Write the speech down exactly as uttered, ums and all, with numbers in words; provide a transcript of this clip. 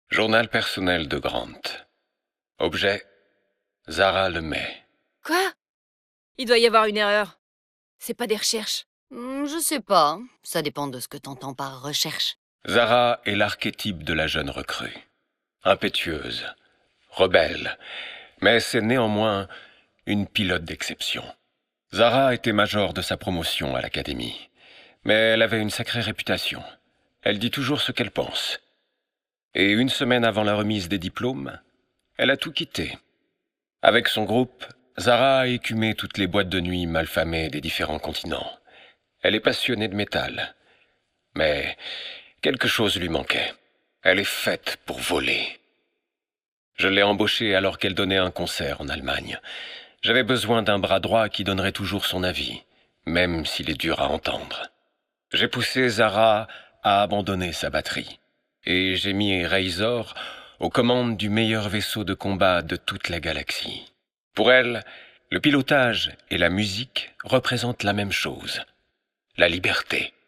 Journal personnel de Grant. Objet, Zara Lemay. Quoi? Il doit y avoir une erreur. C'est pas des recherches. Hmm, je sais pas. Ça dépend de ce que t'entends par recherche. Zara est l'archétype de la jeune recrue. Impétueuse, rebelle, mais c'est néanmoins une pilote d'exception. Zara était major de sa promotion à l'académie, mais elle avait une sacrée réputation. Elle dit toujours ce qu'elle pense. Et une semaine avant la remise des diplômes, elle a tout quitté. Avec son groupe, Zara a écumé toutes les boîtes de nuit malfamées des différents continents. Elle est passionnée de métal. Mais quelque chose lui manquait. Elle est faite pour voler. Je l'ai embauchée alors qu'elle donnait un concert en Allemagne. J'avais besoin d'un bras droit qui donnerait toujours son avis, même s'il est dur à entendre. J'ai poussé Zara à abandonner sa batterie. Et j'ai mis Razor aux commandes du meilleur vaisseau de combat de toute la galaxie. Pour elle, le pilotage et la musique représentent la même chose, la liberté.